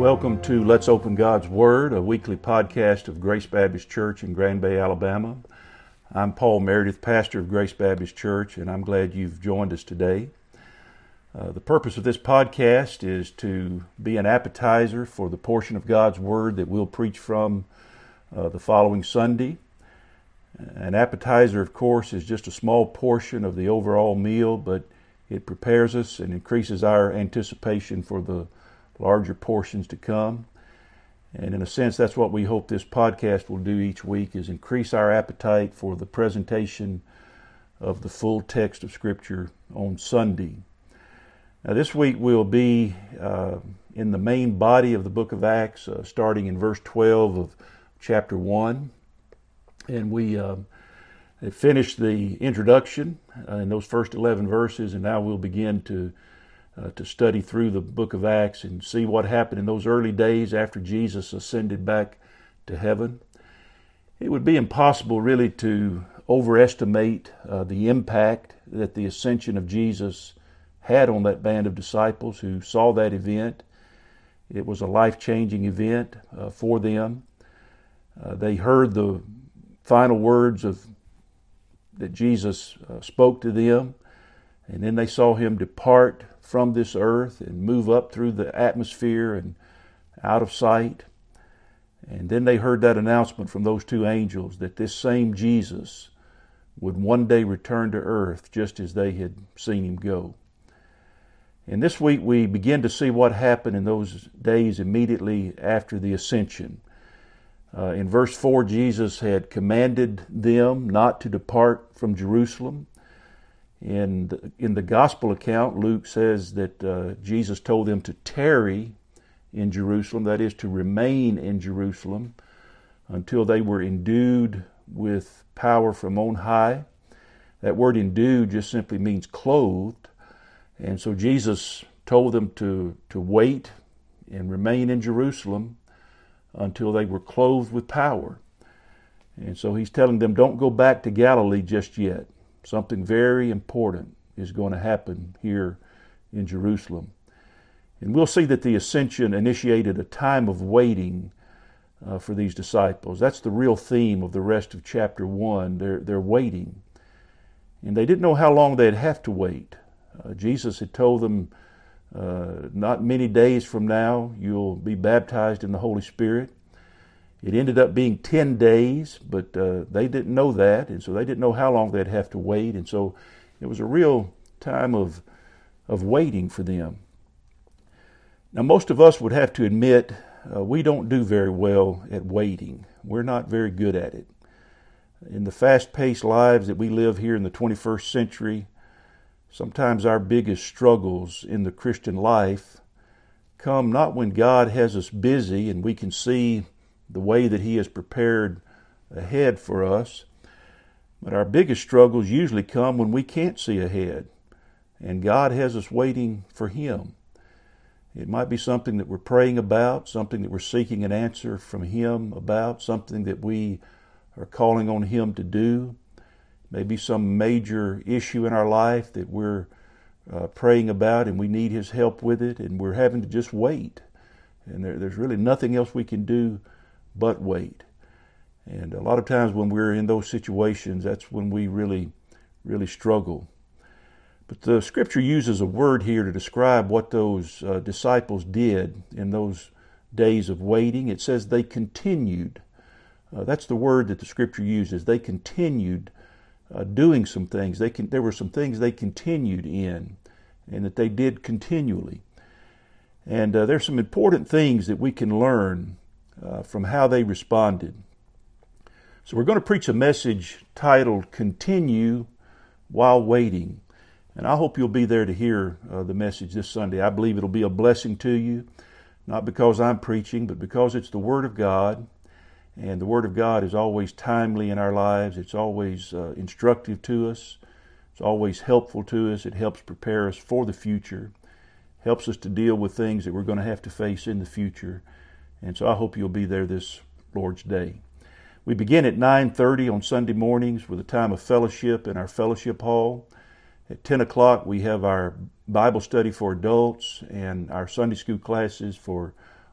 Welcome to Let's Open God's Word, a weekly podcast of Grace Baptist Church in Grand Bay, Alabama. I'm Paul Meredith, pastor of Grace Baptist Church, and I'm glad you've joined us today. The purpose of this podcast is to be an appetizer for the portion of God's Word that we'll preach from the following Sunday. An appetizer, of course, is just a small portion of the overall meal, but it prepares us and increases our anticipation for the larger portions to come. And in a sense, that's what we hope this podcast will do each week, is increase our appetite for the presentation of the full text of Scripture on Sunday. Now, this week we'll be in the main body of the book of Acts, starting in verse 12 of chapter 1. And we finished the introduction in those first 11 verses, and now we'll begin to study through the book of Acts and see what happened in those early days after Jesus ascended back to heaven. It would be impossible really to overestimate the impact that the ascension of Jesus had on that band of disciples who saw that event. It was a life-changing event for them. They heard the final words that Jesus spoke to them, and then they saw him depart from this earth and move up through the atmosphere and out of sight. And then they heard that announcement from those two angels that this same Jesus would one day return to earth just as they had seen him go. And this week we begin to see what happened in those days immediately after the ascension. In verse 4, Jesus had commanded them not to depart from Jerusalem. In the gospel account, Luke says that Jesus told them to tarry in Jerusalem, that is, to remain in Jerusalem until they were endued with power from on high. That word endued just simply means clothed. And so Jesus told them to wait and remain in Jerusalem until they were clothed with power. And so he's telling them, don't go back to Galilee just yet. Something very important is going to happen here in Jerusalem. And we'll see that the ascension initiated a time of waiting for these disciples. That's the real theme of the rest of chapter 1. They're waiting. And they didn't know how long they'd have to wait. Jesus had told them, not many days from now, you'll be baptized in the Holy Spirit. It ended up being 10 days, but they didn't know that, and so they didn't know how long they'd have to wait, and so it was a real time of waiting for them. Now, most of us would have to admit we don't do very well at waiting. We're not very good at it. In the fast-paced lives that we live here in the 21st century, sometimes our biggest struggles in the Christian life come not when God has us busy and we can see the way that he has prepared ahead for us, but our biggest struggles usually come when we can't see ahead and God has us waiting for him. It might be something that we're praying about, something that we're seeking an answer from him about, something that we are calling on him to do. Maybe some major issue in our life that we're praying about and we need his help with it, and we're having to just wait. And there's really nothing else we can do but wait. And a lot of times when we're in those situations, that's when we really, really struggle. But the Scripture uses a word here to describe what those disciples did in those days of waiting. It says they continued. That's the word that the Scripture uses. They continued doing some things. There were some things they continued in, and that they did continually. And there's some important things that we can learn from how they responded. So we're going to preach a message titled Continue While Waiting. And I hope you'll be there to hear the message this Sunday. I believe it'll be a blessing to you, not because I'm preaching, but because it's the Word of God. And the Word of God is always timely in our lives. It's always instructive to us. It's always helpful to us. It helps prepare us for the future. Helps us to deal with things that we're going to have to face in the future. And so I hope you'll be there this Lord's Day. We begin at 9:30 on Sunday mornings with a time of fellowship in our fellowship hall. At 10 o'clock, we have our Bible study for adults and our Sunday school classes for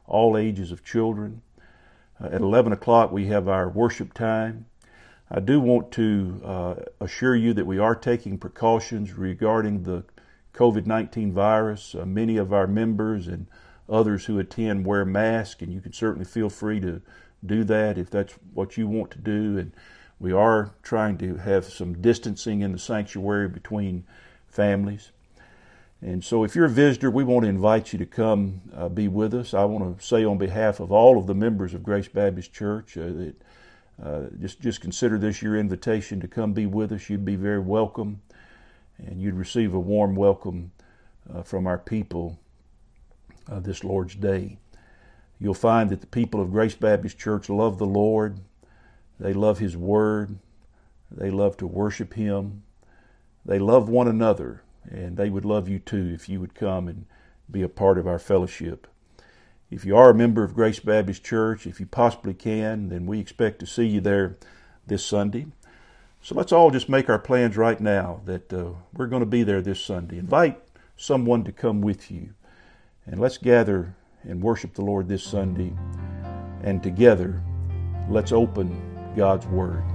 all ages of children. At 11 o'clock, we have our worship time. I do want to assure you that we are taking precautions regarding the COVID-19 virus. Many of our members and others who attend wear masks, and you can certainly feel free to do that if that's what you want to do. And we are trying to have some distancing in the sanctuary between families. And so if you're a visitor, we want to invite you to come be with us. I want to say on behalf of all of the members of Grace Baptist Church that just consider this your invitation to come be with us. You'd be very welcome, and you'd receive a warm welcome from our people this Lord's Day. You'll find that the people of Grace Baptist Church love the Lord. They love His Word. They love to worship Him. They love one another, and they would love you too if you would come and be a part of our fellowship. If you are a member of Grace Baptist Church, if you possibly can, then we expect to see you there this Sunday. So let's all just make our plans right now that we're going to be there this Sunday. Invite someone to come with you, and let's gather and worship the Lord this Sunday, and together let's open God's Word.